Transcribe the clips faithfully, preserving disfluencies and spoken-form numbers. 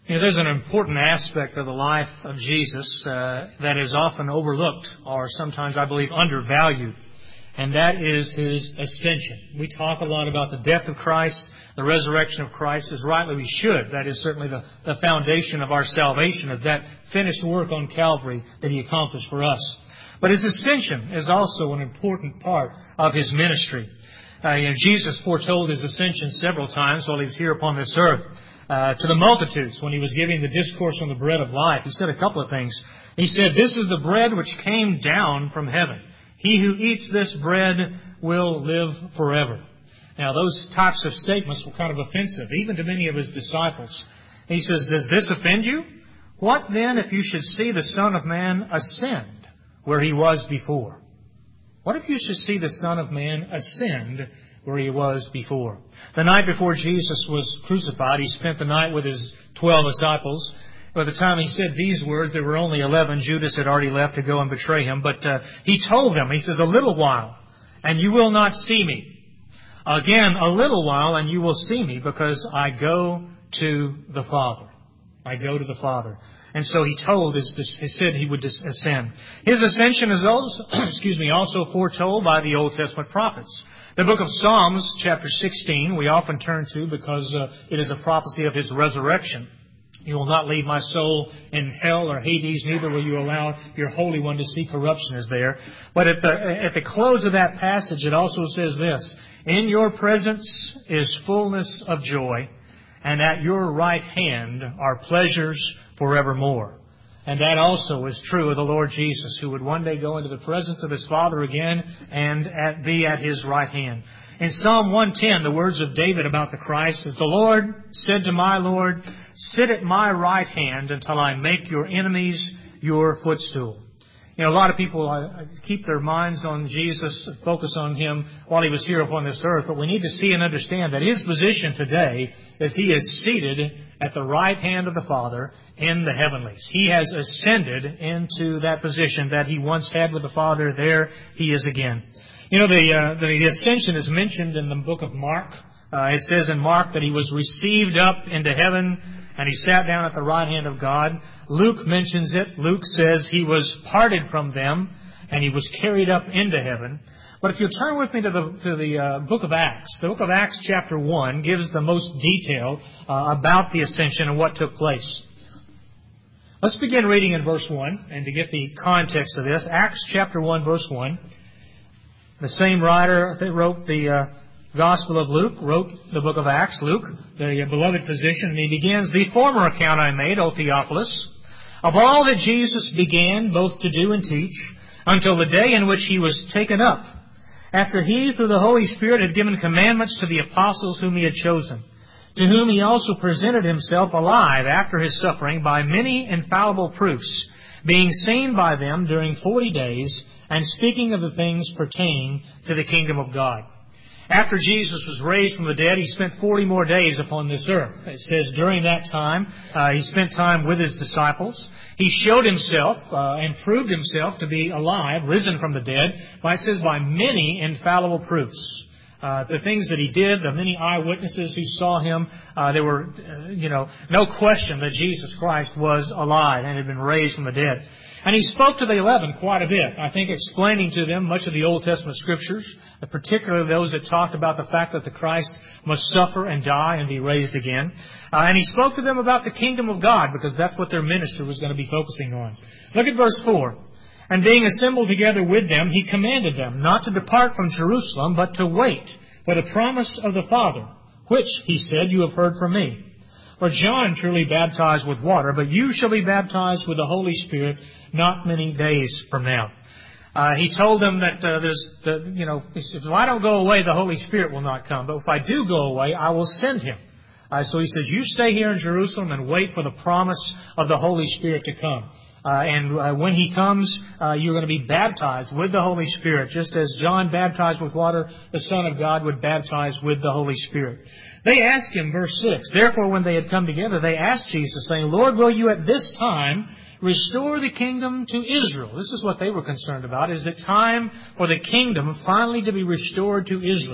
You know, there's an important aspect of the life of Jesus uh, that is often overlooked or sometimes, I believe, undervalued, and that is His ascension. We talk a lot about the death of Christ, the resurrection of Christ, as rightly we should. That is certainly the, the foundation of our salvation, of that finished work on Calvary that He accomplished for us. But His ascension is also an important part of His ministry. Uh, you know, Jesus foretold His ascension several times while He was here upon this earth. Uh, to the multitudes, when He was giving the discourse on the bread of life, He said a couple of things. He said, "This is the bread which came down from heaven. He who eats this bread will live forever." Now, those types of statements were kind of offensive, even to many of His disciples. He says, "Does this offend you? What then if you should see the Son of Man ascend where He was before?" What if you should see the Son of Man ascend where He was before? The night before Jesus was crucified, He spent the night with His twelve disciples. By the time He said these words, there were only eleven. Judas had already left to go and betray Him. But uh, He told them, He says, "A little while, and you will not see Me. Again, a little while, and you will see Me, because I go to the Father." I go to the Father. And so He told, He said He would ascend. His ascension is also, excuse me, also foretold by the Old Testament prophets. The book of Psalms, chapter sixteen, we often turn to because uh, it is a prophecy of His resurrection. "You will not leave my soul in hell or Hades, neither will you allow your Holy One to see corruption," is there. But at the, at the close of that passage, it also says this, "In your presence is fullness of joy, and at your right hand are pleasures forevermore." And that also is true of the Lord Jesus, who would one day go into the presence of His Father again and at, be at His right hand. In Psalm one ten, the words of David about the Christ is, "The Lord said to my Lord, sit at my right hand until I make your enemies your footstool." You know, a lot of people uh, keep their minds on Jesus, focus on Him while He was here upon this earth. But we need to see and understand that His position today is He is seated at the right hand of the Father in the heavenlies. He has ascended into that position that He once had with the Father. There He is again. You know, the, uh, the ascension is mentioned in the book of Mark. Uh, it says in Mark that He was received up into heaven and He sat down at the right hand of God. Luke mentions it. Luke says He was parted from them and He was carried up into heaven. But if you'll turn with me to the, to the uh, book of Acts, the book of Acts chapter one gives the most detail uh, about the ascension and what took place. Let's begin reading in verse one, and to get the context of this, Acts chapter one, verse one. The same writer that wrote the uh, Gospel of Luke wrote the book of Acts, Luke, the beloved physician, and he begins, "The former account I made, O Theophilus, of all that Jesus began both to do and teach, until the day in which He was taken up, after He, through the Holy Spirit, had given commandments to the apostles whom He had chosen, to whom He also presented Himself alive after His suffering by many infallible proofs, being seen by them during forty days, and speaking of the things pertaining to the kingdom of God." After Jesus was raised from the dead, He spent forty more days upon this earth. It says during that time, uh, He spent time with His disciples. He showed Himself uh, and proved Himself to be alive, risen from the dead, by, it says, by many infallible proofs. Uh, the things that He did, the many eyewitnesses who saw Him, uh, there were, uh, you know, no question that Jesus Christ was alive and had been raised from the dead. And He spoke to the eleven quite a bit, I think, explaining to them much of the Old Testament Scriptures, particularly those that talked about the fact that the Christ must suffer and die and be raised again. Uh, and He spoke to them about the kingdom of God, because that's what their ministry was going to be focusing on. Look at verse four. "And being assembled together with them, He commanded them not to depart from Jerusalem, but to wait for the promise of the Father, which, He said, you have heard from Me. For John truly baptized with water, but you shall be baptized with the Holy Spirit not many days from now." Uh, he told them that uh, there's, the, you know, He said, "If I don't go away, the Holy Spirit will not come. But if I do go away, I will send Him." Uh, so He says, you stay here in Jerusalem and wait for the promise of the Holy Spirit to come. Uh, and uh, when He comes, uh, you're going to be baptized with the Holy Spirit. Just as John baptized with water, the Son of God would baptize with the Holy Spirit. They asked Him, verse six, "Therefore when they had come together, they asked Jesus, saying, Lord, will you at this time restore the kingdom to Israel?" This is what they were concerned about. Is it time for the kingdom finally to be restored to Israel?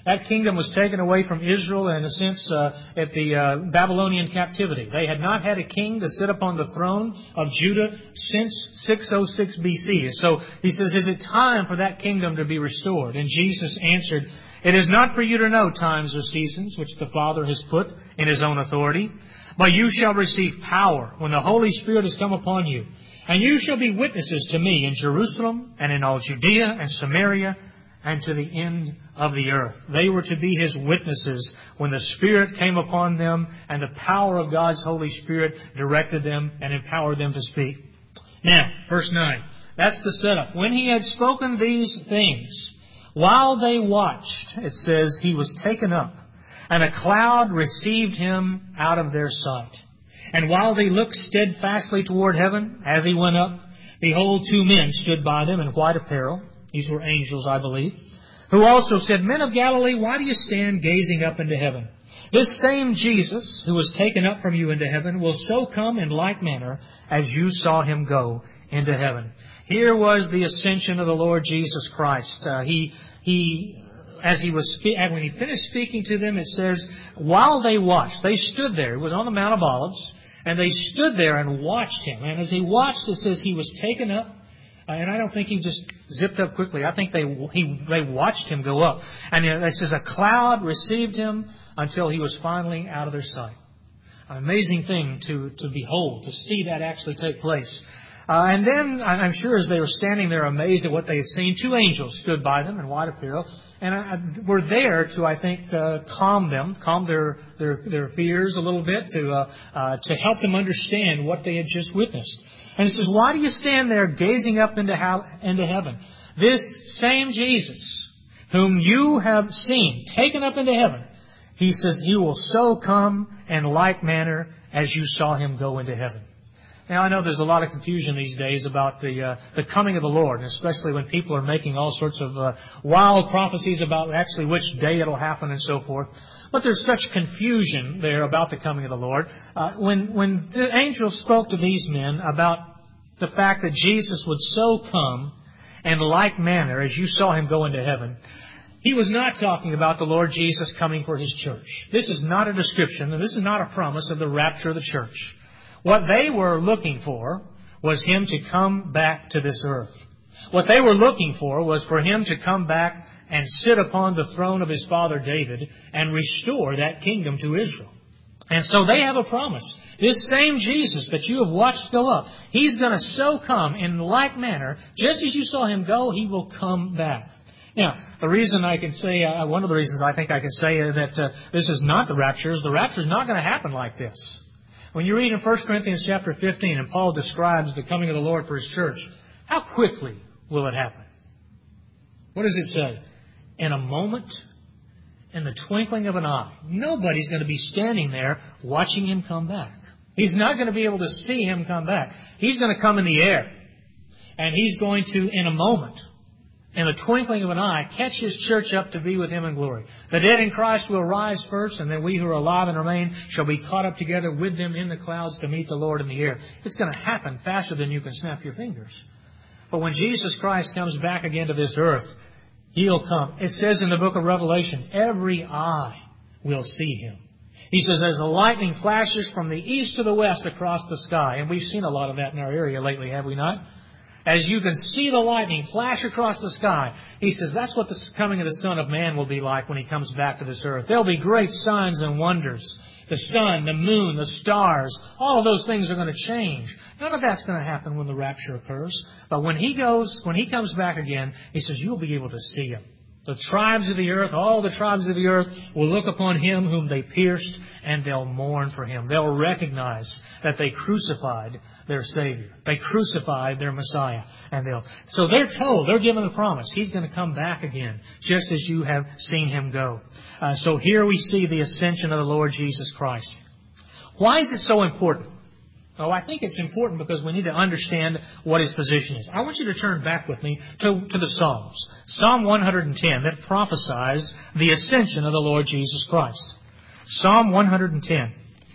That kingdom was taken away from Israel, in a sense, uh, at the uh, Babylonian captivity. They had not had a king to sit upon the throne of Judah since six oh six B C. So he says, is it time for that kingdom to be restored? And Jesus answered, it is not for you to know times or seasons which the Father has put in His own authority, but you shall receive power when the Holy Spirit has come upon you. And you shall be witnesses to me in Jerusalem and in all Judea and Samaria and to the end of the earth. They were to be His witnesses when the Spirit came upon them and the power of God's Holy Spirit directed them and empowered them to speak. Now, verse nine. That's the setup. When He had spoken these things, while they watched, it says, He was taken up, and a cloud received Him out of their sight. And while they looked steadfastly toward heaven, as He went up, behold, two men stood by them in white apparel. These were angels, I believe. Who also said, Men of Galilee, why do you stand gazing up into heaven? This same Jesus, who was taken up from you into heaven, will so come in like manner as you saw Him go into heaven. Here was the ascension of the Lord Jesus Christ. Uh, he, he, as he was, spe- when He finished speaking to them, it says, while they watched, they stood there. It was on the Mount of Olives. And they stood there and watched Him. And as He watched, it says He was taken up. Uh, and I don't think He just zipped up quickly. I think they he, they watched Him go up. And it says a cloud received Him until He was finally out of their sight. An amazing thing to, to behold, to see that actually take place. Uh, and then, I'm sure as they were standing there amazed at what they had seen, two angels stood by them in white apparel. And I, were there to, I think, uh, calm them, calm their, their, their fears a little bit, to, uh, uh, to help them understand what they had just witnessed. And it says, why do you stand there gazing up into, how, into heaven? This same Jesus, whom you have seen taken up into heaven, He says, He will so come in like manner as you saw Him go into heaven. Now, I know there's a lot of confusion these days about the uh, the coming of the Lord, especially when people are making all sorts of uh, wild prophecies about actually which day it'll happen and so forth. But there's such confusion there about the coming of the Lord. Uh, when when the angel spoke to these men about the fact that Jesus would so come in like manner as you saw Him go into heaven, He was not talking about the Lord Jesus coming for His church. This is not a description, and this is not a promise of the rapture of the church. What they were looking for was Him to come back to this earth. What they were looking for was for Him to come back and sit upon the throne of His father David and restore that kingdom to Israel. And so they have a promise. This same Jesus that you have watched go up, He's going to so come in like manner, just as you saw Him go, He will come back. Now, the reason I can say, uh, one of the reasons I think I can say uh, that uh, this is not the rapture is the rapture is not going to happen like this. When you read in First Corinthians chapter fifteen, and Paul describes the coming of the Lord for His church, how quickly will it happen? What does it say? In a moment, in the twinkling of an eye. Nobody's going to be standing there watching Him come back. He's not going to be able to see Him come back. He's going to come in the air. And He's going to, in a moment, in the twinkling of an eye, catch His church up to be with Him in glory. The dead in Christ will rise first, and then we who are alive and remain shall be caught up together with them in the clouds to meet the Lord in the air. It's going to happen faster than you can snap your fingers. But when Jesus Christ comes back again to this earth, He'll come. It says in the book of Revelation, every eye will see Him. He says, as the lightning flashes from the east to the west across the sky, and we've seen a lot of that in our area lately, have we not? As you can see the lightning flash across the sky, He says that's what the coming of the Son of Man will be like when He comes back to this earth. There'll be great signs and wonders. The sun, the moon, the stars, all of those things are going to change. None of that's going to happen when the rapture occurs. But when He goes, when He comes back again, He says you'll be able to see Him. The tribes of the earth, all the tribes of the earth will look upon Him whom they pierced, and they'll mourn for Him. They'll recognize that they crucified their Savior. They crucified their Messiah. And they'll, so they're told, they're given a promise. He's going to come back again, just as you have seen Him go. Uh, so here we see the ascension of the Lord Jesus Christ. Why is it so important? Oh, I think it's important because we need to understand what His position is. I want you to turn back with me to, to the Psalms. Psalm one hundred ten that prophesies the ascension of the Lord Jesus Christ. Psalm one hundred ten.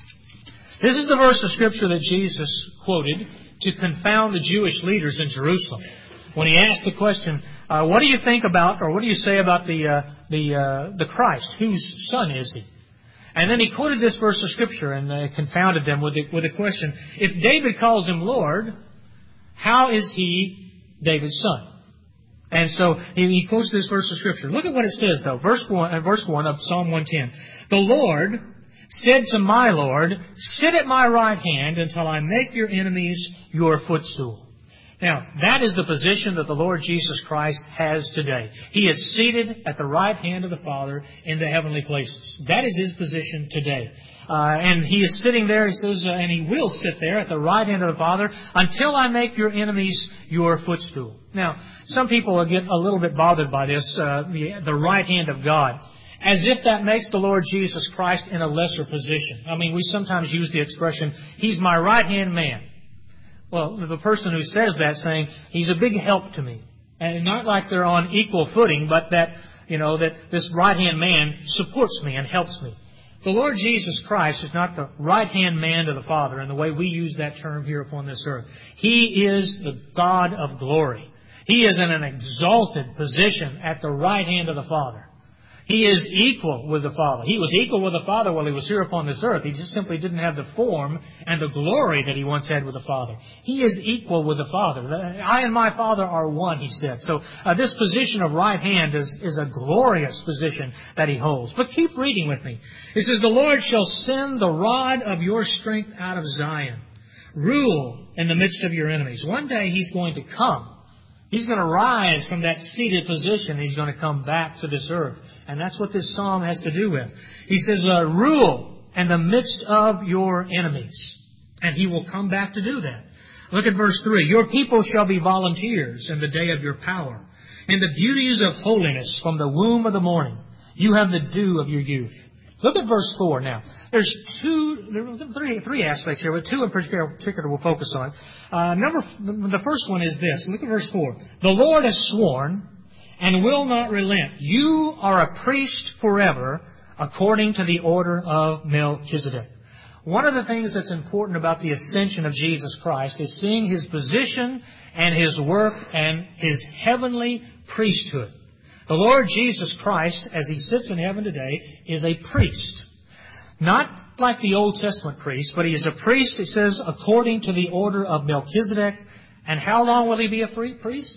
This is the verse of Scripture that Jesus quoted to confound the Jewish leaders in Jerusalem. When He asked the question, Uh, what do you think about, or what do you say about the uh, the uh, the Christ? Whose son is he? And then he quoted this verse of Scripture and uh, confounded them with the, with the question: if David calls him Lord, how is he David's son? And so he, he quotes this verse of Scripture. Look at what it says, though. Verse one, uh, verse one of Psalm one ten. The Lord said to my Lord, sit at my right hand until I make your enemies your footstool. Now, that is the position that the Lord Jesus Christ has today. He is seated at the right hand of the Father in the heavenly places. That is His position today. Uh, and He is sitting there, He says, uh, and He will sit there at the right hand of the Father until I make your enemies your footstool. Now, some people get a little bit bothered by this, uh, the, the right hand of God, as if that makes the Lord Jesus Christ in a lesser position. I mean, we sometimes use the expression, He's my right-hand man. Well, the person who says that saying, He's a big help to me. And not like they're on equal footing, but that, you know, that this right-hand man supports me and helps me. The Lord Jesus Christ is not the right-hand man to the Father in the way we use that term here upon this earth. He is the God of glory. He is in an exalted position at the right hand of the Father. He is equal with the Father. He was equal with the Father while He was here upon this earth. He just simply didn't have the form and the glory that He once had with the Father. He is equal with the Father. I and my Father are one, He said. So uh, this position of right hand is, is a glorious position that He holds. But keep reading with me. It says, the Lord shall send the rod of your strength out of Zion. Rule in the midst of your enemies. One day He's going to come. He's going to rise from that seated position. He's going to come back to this earth. And that's what this psalm has to do with. He says, uh, rule in the midst of your enemies. And He will come back to do that. Look at verse three. Your people shall be volunteers in the day of your power. In the beauties of holiness from the womb of the morning. You have the dew of your youth. Look at verse four now. There's two, there are three, three aspects here, but two in particular, particular we'll focus on. Uh, number, the first one is this. Look at verse four. The Lord has sworn and will not relent. You are a priest forever according to the order of Melchizedek. One of the things that's important about the ascension of Jesus Christ is seeing His position and His work and His heavenly priesthood. The Lord Jesus Christ, as He sits in heaven today, is a priest. Not like the Old Testament priest, but He is a priest, it says, according to the order of Melchizedek. And how long will He be a free priest?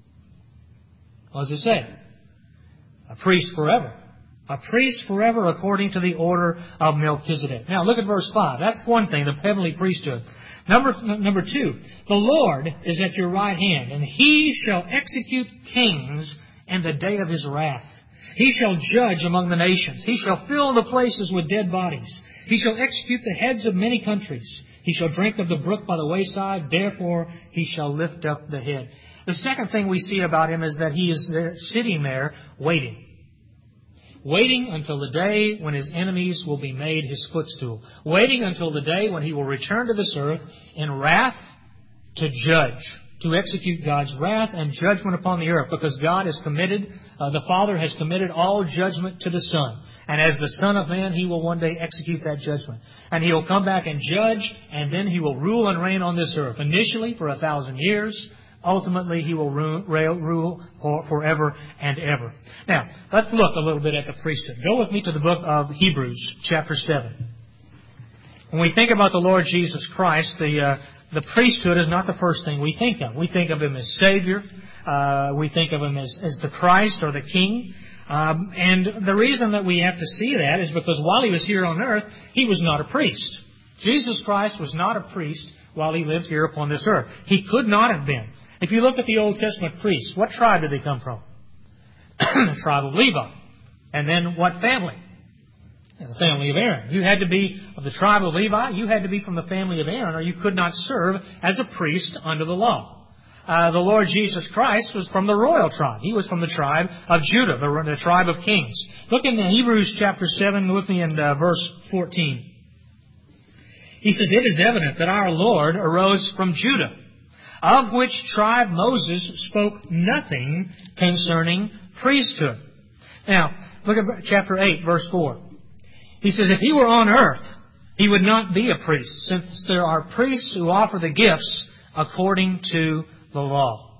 What does it say? A priest forever. A priest forever according to the order of Melchizedek. Now look at verse five. That's one thing, the heavenly priesthood. Number, number two, the Lord is at your right hand, and He shall execute kings in the day of His wrath. He shall judge among the nations. He shall fill the places with dead bodies. He shall execute the heads of many countries. He shall drink of the brook by the wayside. Therefore He shall lift up the head. The second thing we see about Him is that He is there, sitting there waiting. Waiting until the day when His enemies will be made His footstool. Waiting until the day when He will return to this earth in wrath to judge. To execute God's wrath and judgment upon the earth, because God has committed, uh, the Father has committed all judgment to the Son. And as the Son of Man, He will one day execute that judgment. And He will come back and judge, and then He will rule and reign on this earth. Initially for a thousand years. Ultimately, He will rule, rule for, forever and ever. Now, let's look a little bit at the priesthood. Go with me to the book of Hebrews, chapter seven. When we think about the Lord Jesus Christ, the... Uh, The priesthood is not the first thing we think of. We think of Him as Savior. Uh, we think of Him as, as the Christ or the King. Um, and the reason that we have to see that is because while He was here on earth, He was not a priest. Jesus Christ was not a priest while He lived here upon this earth. He could not have been. If you look at the Old Testament priests, what tribe did they come from? The tribe of Levi. And then what family? The family of Aaron. You had to be of the tribe of Levi. You had to be from the family of Aaron, or you could not serve as a priest under the law. Uh, the Lord Jesus Christ was from the royal tribe. He was from the tribe of Judah, the, the tribe of kings. Look in Hebrews chapter seven with me in uh, verse fourteen. He says, "It is evident that our Lord arose from Judah, of which tribe Moses spoke nothing concerning priesthood." Now, look at chapter eight, verse four. He says, if He were on earth, He would not be a priest, since there are priests who offer the gifts according to the law.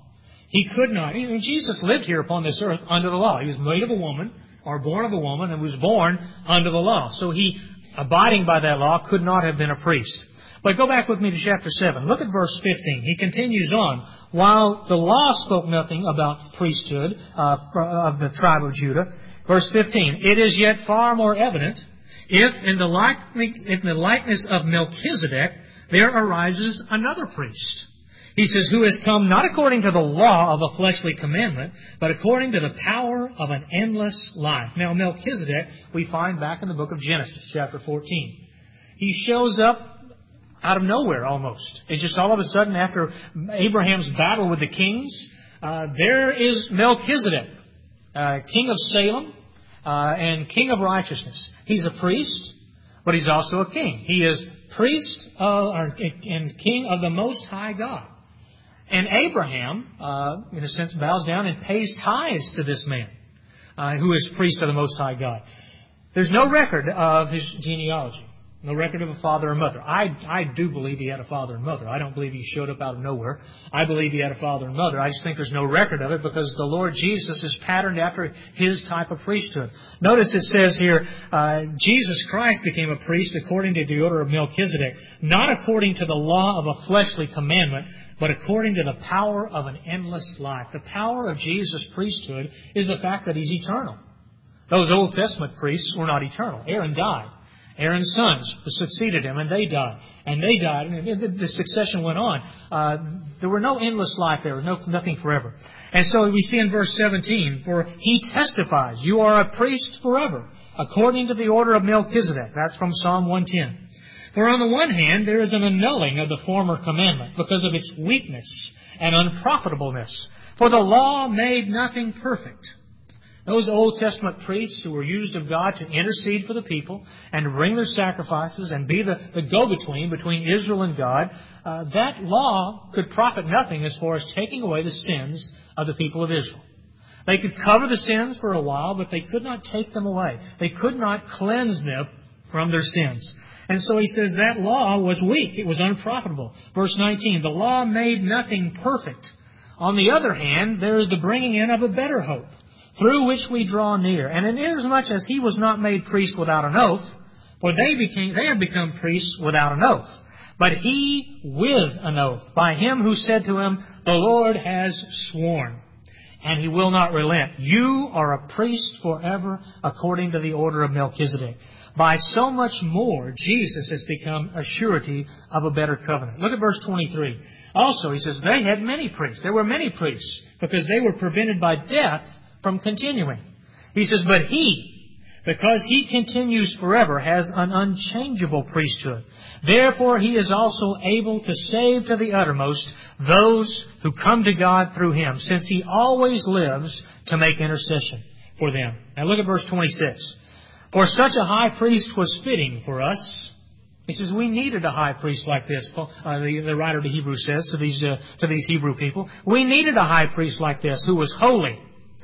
He could not. You know, Jesus lived here upon this earth under the law. He was made of a woman, or born of a woman, and was born under the law. So he, abiding by that law, could not have been a priest. But go back with me to chapter seven. Look at verse fifteen. He continues on. While the law spoke nothing about priesthood uh, of the tribe of Judah, verse fifteen, it is yet far more evident if in the, like, in the likeness of Melchizedek there arises another priest. He says, who has come not according to the law of a fleshly commandment, but according to the power of an endless life. Now, Melchizedek, we find back in the book of Genesis, chapter fourteen. He shows up out of nowhere, almost. It's just all of a sudden, after Abraham's battle with the kings, uh, there is Melchizedek, uh, king of Salem, uh, and king of righteousness. He's a priest, but he's also a king. He is priest uh, and king of the Most High God. And Abraham, uh, in a sense, bows down and pays tithes to this man, uh, who is priest of the Most High God. There's no record of his genealogy, no record of a father or mother. I, I do believe he had a father and mother. I don't believe he showed up out of nowhere. I believe he had a father and mother. I just think there's no record of it because the Lord Jesus is patterned after his type of priesthood. Notice it says here, uh, Jesus Christ became a priest according to the order of Melchizedek, not according to the law of a fleshly commandment, but according to the power of an endless life. The power of Jesus' priesthood is the fact that He's eternal. Those Old Testament priests were not eternal. Aaron died. Aaron's sons succeeded him, and they died. And they died, and the succession went on. Uh, there were no endless life there. There was no, nothing forever. And so we see in verse seventeen, for He testifies, you are a priest forever, according to the order of Melchizedek. That's from Psalm one ten. For on the one hand, there is an annulling of the former commandment because of its weakness and unprofitableness. For the law made nothing perfect. Those Old Testament priests who were used of God to intercede for the people and to bring their sacrifices and be the, the go-between between Israel and God, uh, that law could profit nothing as far as taking away the sins of the people of Israel. They could cover the sins for a while, but they could not take them away. They could not cleanse them from their sins. And so he says that law was weak. It was unprofitable. Verse nineteen, the law made nothing perfect. On the other hand, there is the bringing in of a better hope, through which we draw near. And inasmuch as He was not made priest without an oath, for they became they have become priests without an oath, but He with an oath, by Him who said to Him, the Lord has sworn, and He will not relent. You are a priest forever, according to the order of Melchizedek. By so much more, Jesus has become a surety of a better covenant. Look at verse twenty-three. Also, he says, they had many priests. There were many priests, because they were prevented by death from continuing. He says, but He, because He continues forever, has an unchangeable priesthood. Therefore He is also able to save to the uttermost those who come to God through Him, since He always lives to make intercession for them. Now look at verse twenty-six. For such a high priest was fitting for us. He says, we needed a high priest like this. Uh, the, the writer to Hebrews says to these, uh, to these Hebrew people, we needed a high priest like this who was holy,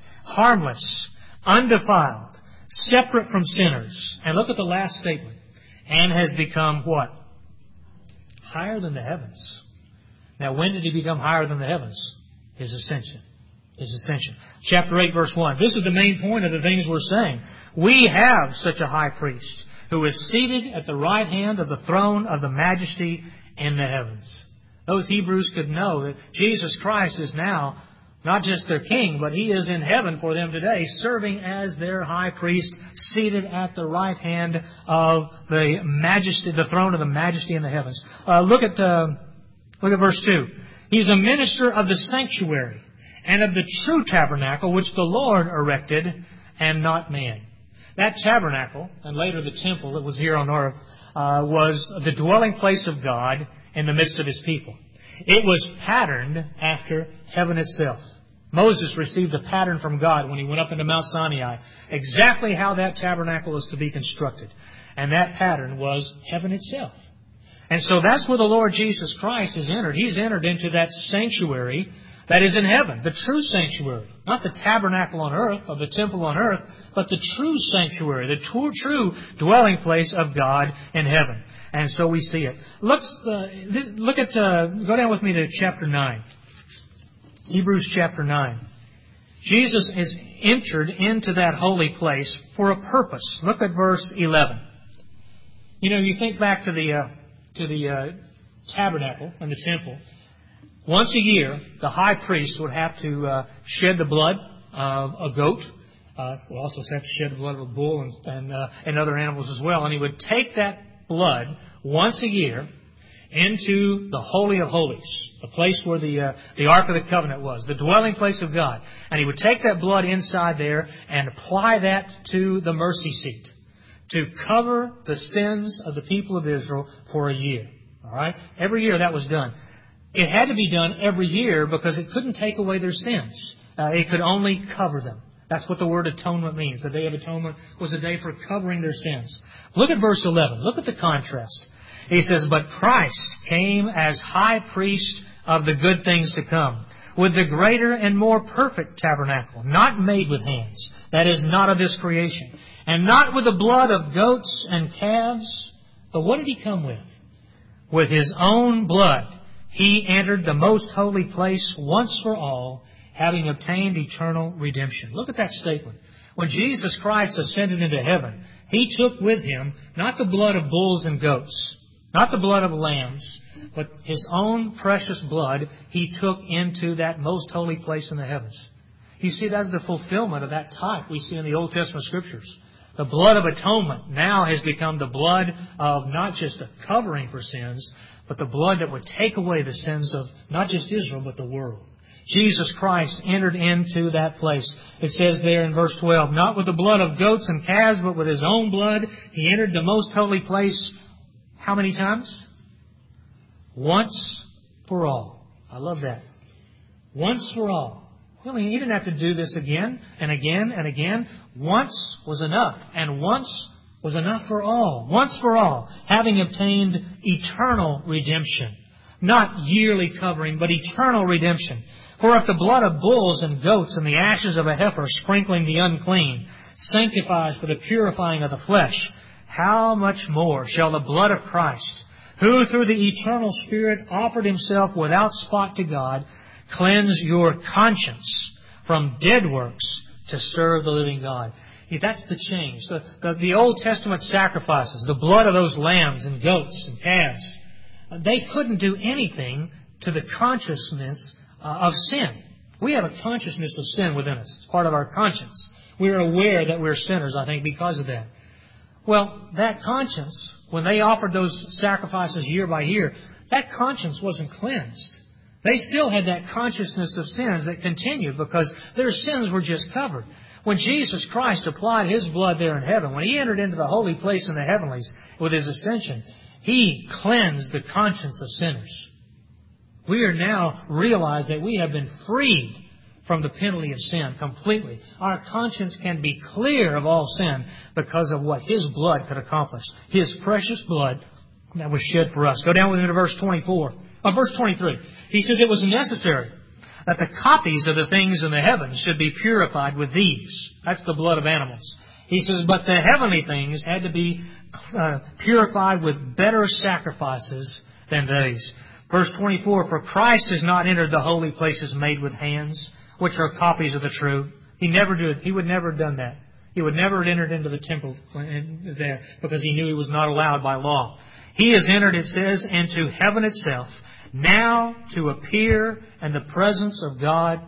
harmless, undefiled, separate from sinners. And look at the last statement. And has become what? Higher than the heavens. Now, when did He become higher than the heavens? His ascension. His ascension. Chapter eight, verse one. This is the main point of the things we're saying. We have such a high priest who is seated at the right hand of the throne of the majesty in the heavens. Those Hebrews could know that Jesus Christ is now not just their king, but He is in heaven for them today, serving as their high priest, seated at the right hand of the majesty, the throne of the majesty in the heavens. Uh, look at uh, look at verse two. He's a minister of the sanctuary and of the true tabernacle which the Lord erected, and not man. That tabernacle, and later the temple that was here on earth, uh, was the dwelling place of God in the midst of His people. It was patterned after heaven itself. Moses received a pattern from God when he went up into Mount Sinai, exactly how that tabernacle was to be constructed. And that pattern was heaven itself. And so that's where the Lord Jesus Christ has entered. He's entered into that sanctuary that is in heaven, the true sanctuary. Not the tabernacle on earth, or the temple on earth, but the true sanctuary, the true, true dwelling place of God in heaven. And so we see it. Look, uh, this, look at, uh, go down with me to chapter nine. Hebrews chapter nine. Jesus is entered into that holy place for a purpose. Look at verse eleven. You know, you think back to the uh, to the uh, tabernacle and the temple. Once a year, the high priest would have to uh, shed the blood of a goat. Uh, would also have to shed the blood of a bull and and, uh, and other animals as well. And he would take that blood once a year into the Holy of Holies, the place where the uh, the Ark of the Covenant was, the dwelling place of God. And he would take that blood inside there and apply that to the mercy seat to cover the sins of the people of Israel for a year. All right? Every year that was done. It had to be done every year because it couldn't take away their sins. Uh, it could only cover them. That's what the word atonement means. The Day of Atonement was a day for covering their sins. Look at verse eleven. Look at the contrast. He says, "But Christ came as high priest of the good things to come, with the greater and more perfect tabernacle, not made with hands, that is, not of this creation, and not with the blood of goats and calves." But what did He come with? With His own blood, He entered the most holy place once for all, having obtained eternal redemption. Look at that statement. When Jesus Christ ascended into heaven, He took with Him not the blood of bulls and goats, not the blood of lambs, but His own precious blood He took into that most holy place in the heavens. You see, that's the fulfillment of that type we see in the Old Testament Scriptures. The blood of atonement now has become the blood of not just a covering for sins, but the blood that would take away the sins of not just Israel, but the world. Jesus Christ entered into that place. It says there in verse twelve, "Not with the blood of goats and calves, but with His own blood, He entered the most holy place." How many times? Once for all. I love that. Once for all. Well, He didn't have to do this again and again and again. Once was enough. And once was enough for all. Once for all. Having obtained eternal redemption. Not yearly covering, but eternal redemption. For if the blood of bulls and goats and the ashes of a heifer sprinkling the unclean sanctifies for the purifying of the flesh, how much more shall the blood of Christ, who through the eternal Spirit offered Himself without spot to God, cleanse your conscience from dead works to serve the living God. Yeah, that's the change. The, the, the Old Testament sacrifices, the blood of those lambs and goats and calves, they couldn't do anything to the consciousness uh, of sin. We have a consciousness of sin within us. It's part of our conscience. We are aware that we're sinners, I think, because of that. Well, that conscience, when they offered those sacrifices year by year, that conscience wasn't cleansed. They still had that consciousness of sins that continued because their sins were just covered. When Jesus Christ applied His blood there in heaven, when He entered into the holy place in the heavenlies with His ascension, He cleansed the conscience of sinners. We are now realized that we have been freed from the penalty of sin completely. Our conscience can be clear of all sin because of what His blood could accomplish. His precious blood that was shed for us. Go down with me to verse twenty-four. Oh, verse twenty-three. He says, "It was necessary that the copies of the things in the heavens should be purified with these." That's the blood of animals. He says, "But the heavenly things had to be uh, purified with better sacrifices than these." Verse twenty-four, "For Christ has not entered the holy places made with hands, which are copies of the true." He never did. He would never have done that. He would never have entered into the temple there because He knew He was not allowed by law. He has entered, it says, into heaven itself, now to appear in the presence of God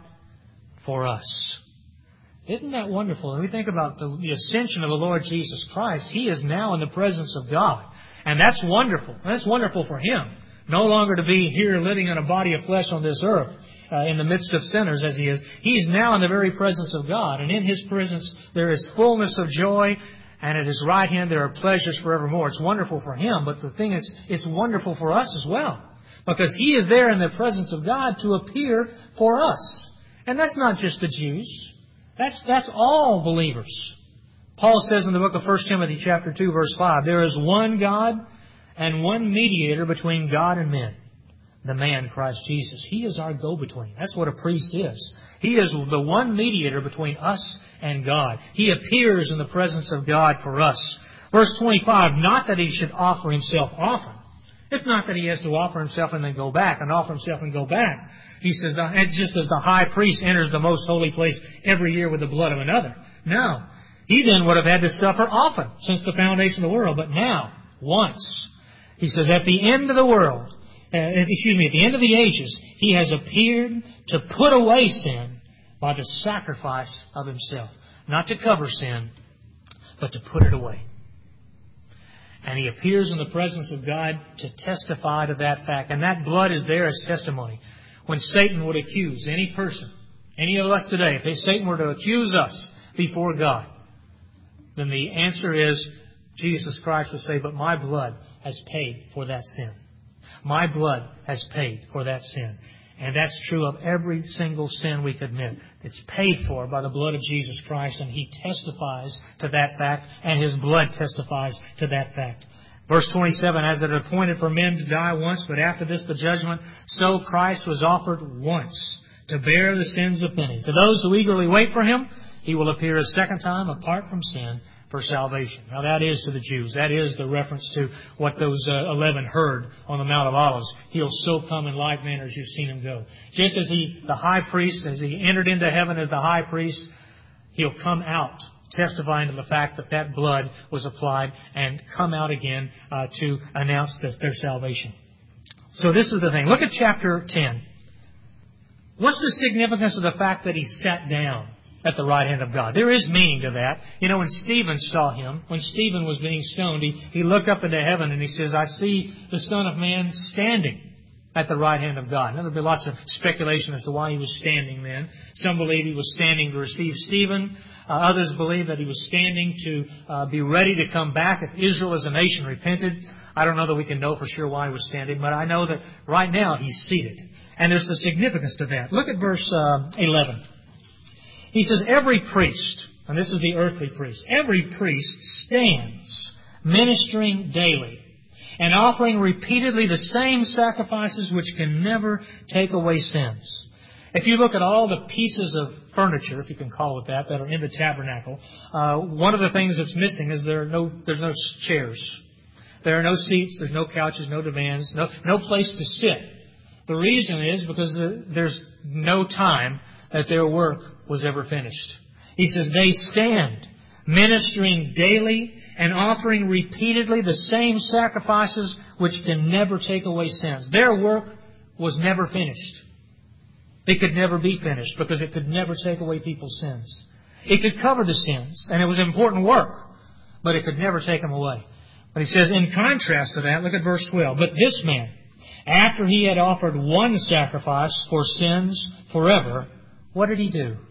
for us. Isn't that wonderful? When we think about the, the ascension of the Lord Jesus Christ, He is now in the presence of God. And that's wonderful. That's wonderful for Him. No longer to be here living in a body of flesh on this earth, uh, in the midst of sinners as He is. He's now in the very presence of God. And in His presence there is fullness of joy, and at His right hand there are pleasures forevermore. It's wonderful for Him, but the thing is, it's wonderful for us as well. Because He is there in the presence of God to appear for us. And that's not just the Jews. That's, that's all believers. Paul says in the book of First Timothy chapter two, verse five, "There is one God and one mediator between God and men, the man Christ Jesus." He is our go-between. That's what a priest is. He is the one mediator between us and God. He appears in the presence of God for us. Verse twenty-five, "Not that He should offer Himself often." It's not that He has to offer Himself and then go back, and offer Himself and go back. He says, it's just as the high priest enters the most holy place every year with the blood of another. No. He then would have had to suffer often since the foundation of the world. But now, once, He says, at the end of the world, uh, excuse me, at the end of the ages, He has appeared to put away sin by the sacrifice of Himself. Not to cover sin, but to put it away. And He appears in the presence of God to testify to that fact. And that blood is there as testimony. When Satan would accuse any person, any of us today, if Satan were to accuse us before God, then the answer is, Jesus Christ would say, but my blood has paid for that sin. My blood has paid for that sin. And that's true of every single sin we commit. It's paid for by the blood of Jesus Christ, and He testifies to that fact, and His blood testifies to that fact. Verse twenty-seven, as it appointed for men to die once, but after this the judgment, so Christ was offered once to bear the sins of many. To those who eagerly wait for Him, He will appear a second time apart from sin for salvation. Now that is to the Jews. That is the reference to what those uh, eleven heard on the Mount of Olives. He'll so come in like manner as you've seen Him go. Just as He, the high priest, as He entered into heaven as the high priest, He'll come out testifying to the fact that that blood was applied and come out again uh, to announce this, their salvation. So this is the thing. Look at chapter ten. What's the significance of the fact that He sat down at the right hand of God? There is meaning to that. You know, when Stephen saw Him, when Stephen was being stoned, he, he looked up into heaven and he says, I see the Son of Man standing at the right hand of God. Now, there'll be lots of speculation as to why He was standing then. Some believe He was standing to receive Stephen. Uh, others believe that He was standing to uh, be ready to come back if Israel as a nation repented. I don't know that we can know for sure why He was standing, but I know that right now He's seated. And there's a significance to that. Look at verse uh, eleven. He says, every priest, and this is the earthly priest, every priest stands ministering daily and offering repeatedly the same sacrifices which can never take away sins. If you look at all the pieces of furniture, if you can call it that, that are in the tabernacle, uh, one of the things that's missing is there are no, there's no chairs. There are no seats, there's no couches, no divans, no, no place to sit. The reason is because there's no time that their work was ever finished. He says, they stand, ministering daily and offering repeatedly the same sacrifices which can never take away sins. Their work was never finished. It could never be finished because it could never take away people's sins. It could cover the sins, and it was important work, but it could never take them away. But he says, in contrast to that, look at verse twelve. But this man, after he had offered one sacrifice for sins forever, what did He do?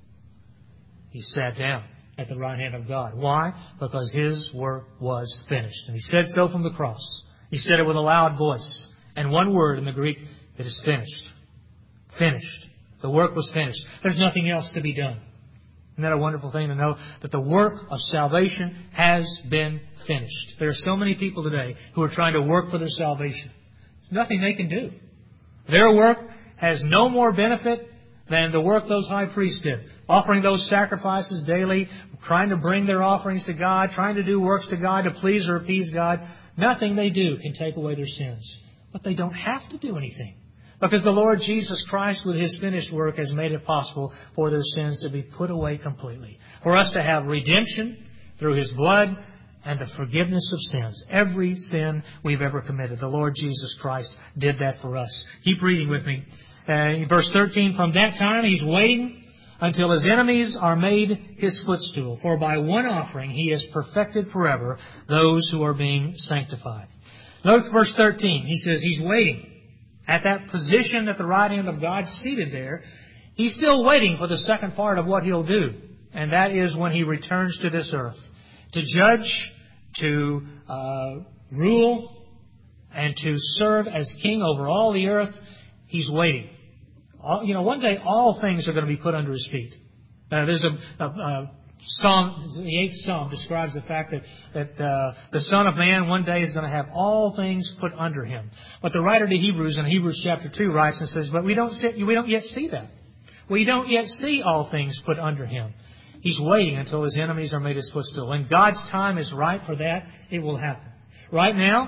He sat down at the right hand of God. Why? Because His work was finished. And He said so from the cross. He said it with a loud voice. And one word in the Greek, it is finished. Finished. The work was finished. There's nothing else to be done. Isn't that a wonderful thing to know? That the work of salvation has been finished. There are so many people today who are trying to work for their salvation. There's nothing they can do. Their work has no more benefit than the work those high priests did. Offering those sacrifices daily, trying to bring their offerings to God, trying to do works to God to please or appease God. Nothing they do can take away their sins. But they don't have to do anything. Because the Lord Jesus Christ, with His finished work, has made it possible for their sins to be put away completely. For us to have redemption through His blood and the forgiveness of sins. Every sin we've ever committed. The Lord Jesus Christ did that for us. Keep reading with me. Uh, verse thirteen, from that time He's waiting until His enemies are made His footstool. For by one offering He has perfected forever those who are being sanctified. Note verse thirteen. He says He's waiting. At that position at the right hand of God, seated there, He's still waiting for the second part of what He'll do. And that is when He returns to this earth. To judge, to uh, rule, and to serve as King over all the earth. He's waiting. All, you know, one day all things are going to be put under His feet. Uh, there's a, a, a Psalm, the eighth Psalm describes the fact that, that uh, the Son of Man one day is going to have all things put under Him. But the writer to Hebrews in Hebrews chapter two writes and says, but we don't, see, we don't yet see that. We don't yet see all things put under Him. He's waiting until His enemies are made His footstool. When God's time is right for that, it will happen. Right now,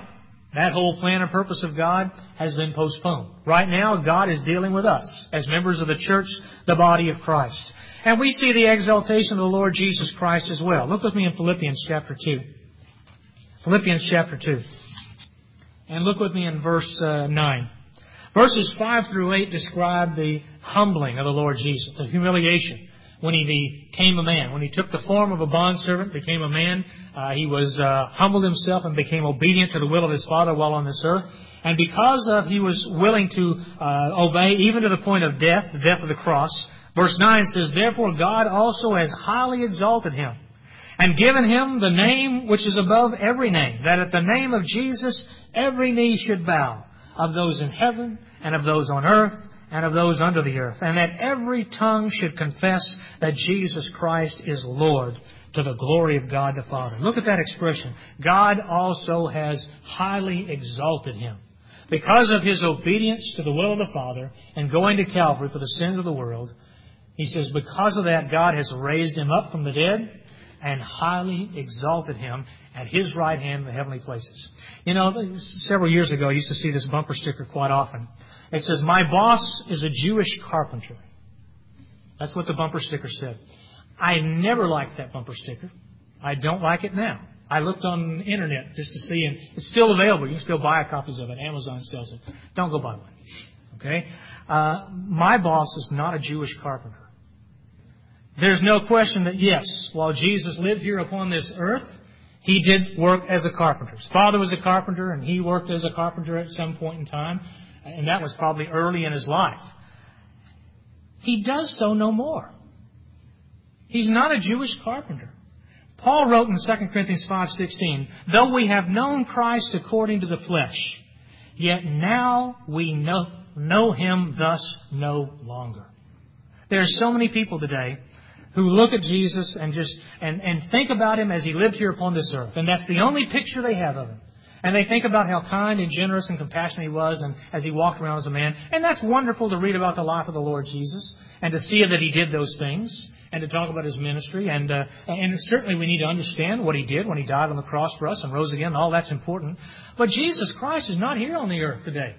That whole plan and purpose of God has been postponed. Right now, God is dealing with us as members of the church, the body of Christ. And we see the exaltation of the Lord Jesus Christ as well. Look with me in Philippians chapter two. Philippians chapter two. And look with me in verse uh, nine. Verses five through eight describe the humbling of the Lord Jesus, the humiliation when He became a man. When He took the form of a bondservant, became a man, uh, He was uh, humbled Himself and became obedient to the will of His Father while on this earth. And because of He was willing to uh, obey even to the point of death, the death of the cross, verse nine says, "Therefore God also has highly exalted Him, and given Him the name which is above every name, that at the name of Jesus every knee should bow, of those in heaven, and of those on earth, and of those under the earth, and that every tongue should confess that Jesus Christ is Lord, to the glory of God the Father." Look at that expression. God also has highly exalted Him. Because of His obedience to the will of the Father and going to Calvary for the sins of the world, He says, because of that, God has raised Him up from the dead and highly exalted Him at His right hand in the heavenly places. You know, several years ago, I used to see this bumper sticker quite often. It says, "My boss is a Jewish carpenter." That's what the bumper sticker said. I never liked that bumper sticker. I don't like it now. I looked on the internet just to see, and it's still available. You can still buy copies of it. Amazon sells it. Don't go buy one. Okay? Uh, my boss is not a Jewish carpenter. There's no question that, yes, while Jesus lived here upon this earth, He did work as a carpenter. His father was a carpenter, and He worked as a carpenter at some point in time, and that was probably early in His life. He does so no more. He's not a Jewish carpenter. Paul wrote in Second Corinthians five sixteen, "Though we have known Christ according to the flesh, yet now we know, know Him thus no longer." There are so many people today who look at Jesus and just and, and think about Him as He lived here upon this earth. And that's the only picture they have of Him. And they think about how kind and generous and compassionate He was and as He walked around as a man. And that's wonderful to read about the life of the Lord Jesus and to see that He did those things and to talk about His ministry. And uh, and certainly we need to understand what He did when He died on the cross for us and rose again. All that's important. But Jesus Christ is not here on the earth today.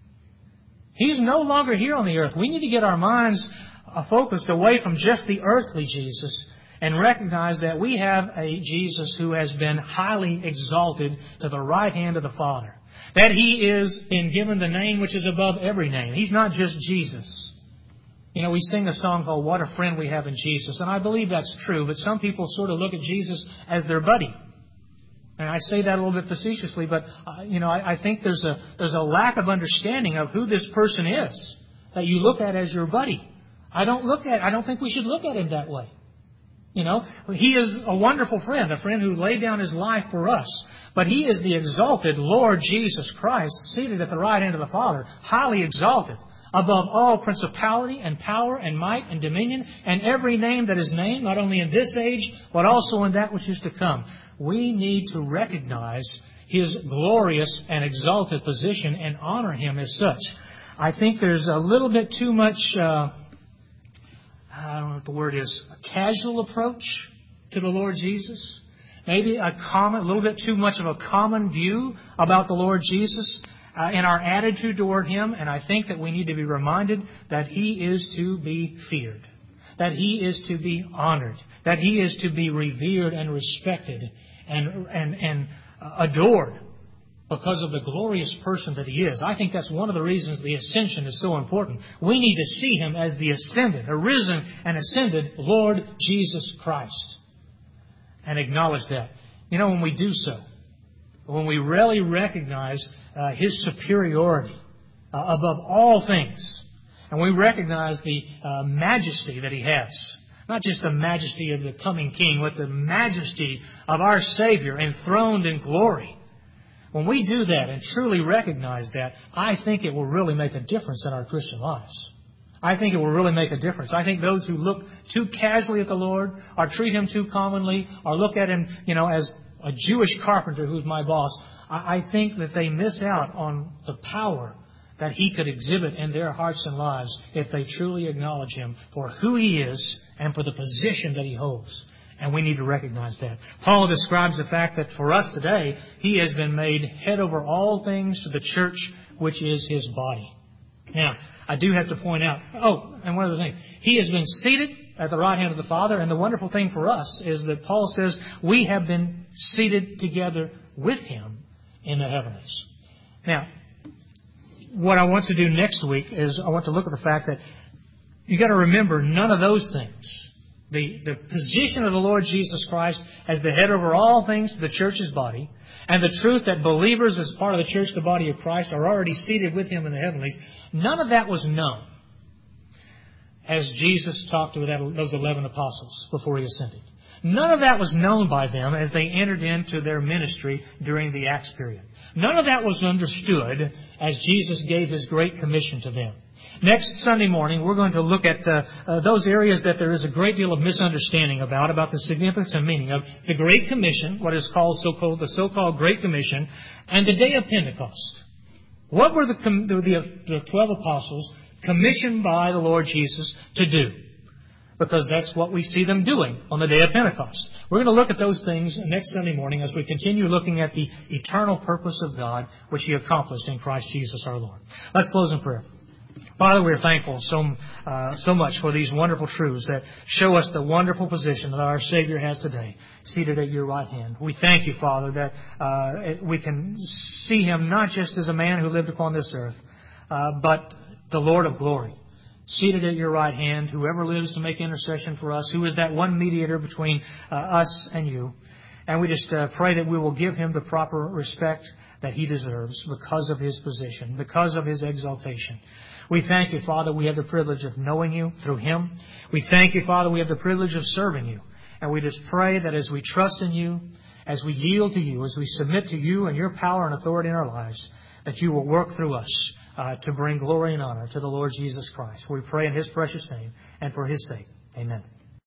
He's no longer here on the earth. We need to get our minds focused away from just the earthly Jesus and recognize that we have a Jesus who has been highly exalted to the right hand of the Father. That He is been given the name which is above every name. He's not just Jesus. You know, we sing a song called "What a Friend We Have in Jesus," and I believe that's true, but some people sort of look at Jesus as their buddy. And I say that a little bit facetiously, but, uh, you know, I, I think there's a, there's a lack of understanding of who this person is that you look at as your buddy. I don't look at, I don't think we should look at Him that way. You know, He is a wonderful friend, a friend who laid down His life for us. But He is the exalted Lord Jesus Christ, seated at the right hand of the Father, highly exalted, above all principality and power and might and dominion and every name that is named, not only in this age, but also in that which is to come. We need to recognize His glorious and exalted position and honor Him as such. I think there's a little bit too much... Uh, I don't know what the word is, a casual approach to the Lord Jesus. Maybe a common, a little bit too much of a common view about the Lord Jesus uh, in our attitude toward Him. And I think that we need to be reminded that He is to be feared, that He is to be honored, that He is to be revered and respected and, and, and adored because of the glorious person that He is. I think that's one of the reasons the ascension is so important. We need to see Him as the ascended, arisen and ascended Lord Jesus Christ and acknowledge that. You know, when we do so, when we really recognize uh, His superiority uh, above all things, and we recognize the uh, majesty that He has, not just the majesty of the coming King, but the majesty of our Savior enthroned in glory. When we do that and truly recognize that, I think it will really make a difference in our Christian lives. I think it will really make a difference. I think those who look too casually at the Lord, or treat Him too commonly, or look at Him, you know, as a Jewish carpenter who's my boss, I, I think that they miss out on the power that He could exhibit in their hearts and lives if they truly acknowledge Him for who He is and for the position that He holds. And we need to recognize that. Paul describes the fact that for us today, He has been made head over all things to the church, which is His body. Now, I do have to point out, oh, and one other thing. He has been seated at the right hand of the Father, and the wonderful thing for us is that Paul says we have been seated together with Him in the heavens. Now, what I want to do next week is I want to look at the fact that you've got to remember none of those things. The, the position of the Lord Jesus Christ as the head over all things to the church's body, and the truth that believers as part of the church, the body of Christ, are already seated with Him in the heavenlies, none of that was known as Jesus talked to that, those eleven apostles before He ascended. None of that was known by them as they entered into their ministry during the Acts period. None of that was understood as Jesus gave His Great Commission to them. Next Sunday morning, we're going to look at uh, uh, those areas that there is a great deal of misunderstanding about, about the significance and meaning of the Great Commission, what is called so-called the so-called Great Commission, and the day of Pentecost. What were the, the, the twelve apostles commissioned by the Lord Jesus to do? Because that's what we see them doing on the day of Pentecost. We're going to look at those things next Sunday morning as we continue looking at the eternal purpose of God, which He accomplished in Christ Jesus our Lord. Let's close in prayer. Father, we are thankful so uh, so much for these wonderful truths that show us the wonderful position that our Savior has today, seated at Your right hand. We thank You, Father, that uh, we can see Him not just as a man who lived upon this earth, uh, but the Lord of glory, seated at Your right hand, who ever lives to make intercession for us, who is that one mediator between uh, us and You. And we just uh, pray that we will give Him the proper respect that He deserves because of His position, because of His exaltation. We thank You, Father, we have the privilege of knowing You through Him. We thank You, Father, we have the privilege of serving You. And we just pray that as we trust in You, as we yield to You, as we submit to You and Your power and authority in our lives, that You will work through us uh, to bring glory and honor to the Lord Jesus Christ. We pray in His precious name and for His sake. Amen.